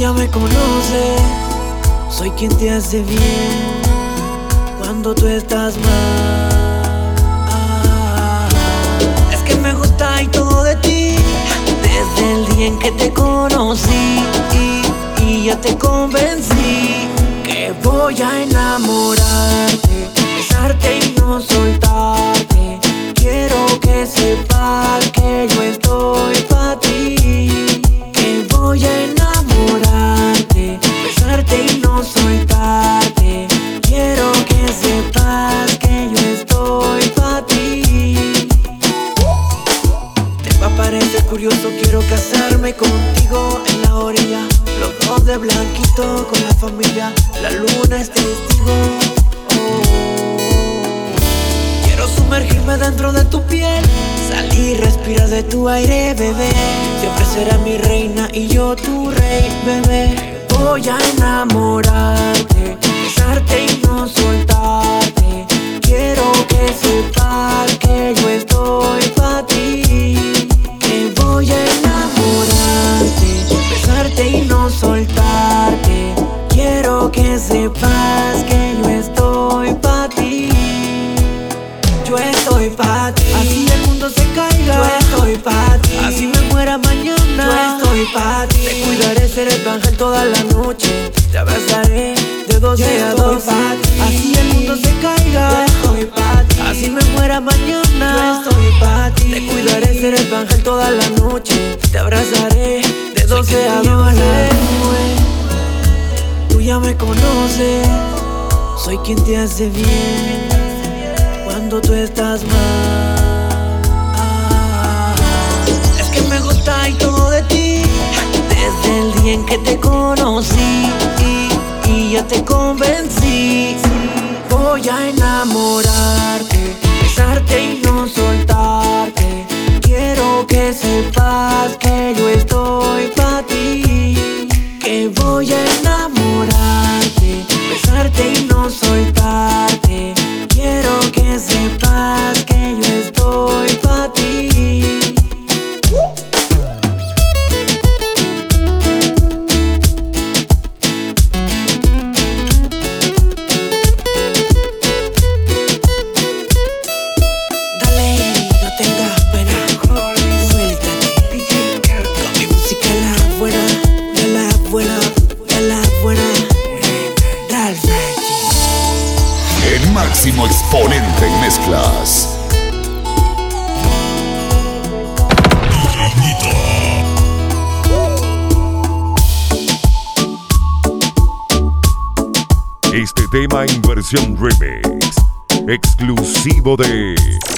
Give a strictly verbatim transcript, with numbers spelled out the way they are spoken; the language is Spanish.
ya me conoces, soy quien te hace bien cuando tú estás mal. Ah, es que me gusta y todo de ti, desde el día en que te conocí y, y ya te convencí que voy a enamorarte, besarte y no soltarte. Quiero que sepas que yo estoy pa' ti, que voy a enamorarte, besarte y no soltarte. Quiero que sepas que yo estoy pa' ti. Te va a parecer curioso, quiero casarme contigo en la orilla, los dos de blanquito con la familia, la luna es testigo. Sumergirme dentro de tu piel, salir, respirar de tu aire, bebé. Siempre será mi reina y yo tu rey, bebé. Voy a enamorarte, besarte y no soltarte. Quiero que sepas que yo estoy pa' ti, que voy a enamorarte, besarte y no soltarte. Quiero que sepas que yo estoy pa' ti. Yo estoy pa' ti, así el mundo se caiga. Yo estoy pa' ti, así me muera mañana. Yo estoy pa' ti, te cuidaré, seré tu ángel toda la noche. Te abrazaré de doce a doce. Así el mundo se caiga. Yo estoy pa' ti, así me muera mañana. Yo estoy pa' ti, te cuidaré, seré tu ángel toda la noche. Te abrazaré de doce a doce. Tú ya me conoces, soy quien te hace bien cuando tú estás mal. Ah, es que me gusta y todo de ti, desde el día en que te conocí y, y ya te convencí. Voy a enamorarte, besarte y no soltarte. Quiero que sepas que yo estoy pa' ti, que voy a enamorarte, besarte y no soltarte. Quiero que sepas que yo estoy pa' ti. Dale, no tengas pena, suéltate. Con mi música la buena, de la buena, de la buena. El máximo exponente en mezclas. Este tema en versión remix, exclusivo de